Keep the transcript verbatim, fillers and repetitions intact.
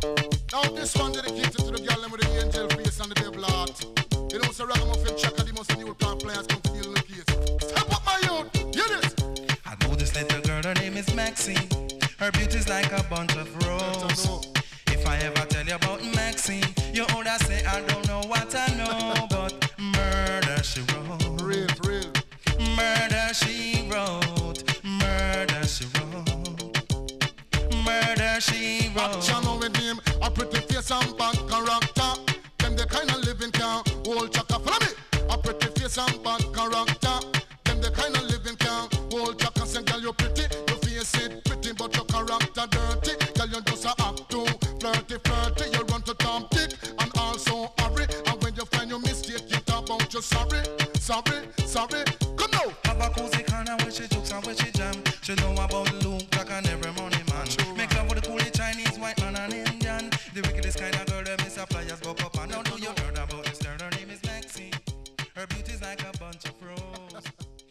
Now this one dedicated to the girl with the angel face and the devil heart. You know, so Ragamuffin Chaka, the most new car players come to deal in the case. Step up my youth, hear this. I know this little girl, her name is Maxine. Her beauty's like a bunch of roses. If I ever tell you about Maxine, you older say I don't know what I know, but murder she wrote. Real, real. Murder she wrote. Murder she wrote. Murder she wrote. Action with him, a pretty face and bad character. Them the kind of living can hold Chaka. Follow me. A pretty face and bad character. Them the kind of living can hold Chaka. Say girl you pretty, your face it pretty, but your character dirty. Girl you just a act too flirty, flirty. You run to Tom Dick and also hurry. And when you find your mistake, you talk about you sorry, sorry, sorry. Come now. Have a cozy corner where she jokes and where she jam. She know about Luke, Jack and every money man. Make love with the coolie Chinese, white man and Indian. The wickedest kind of girl that miss a flyers go up and now do you heard about this girl? Her name is Maxine. Her beauty's like a bunch of roses.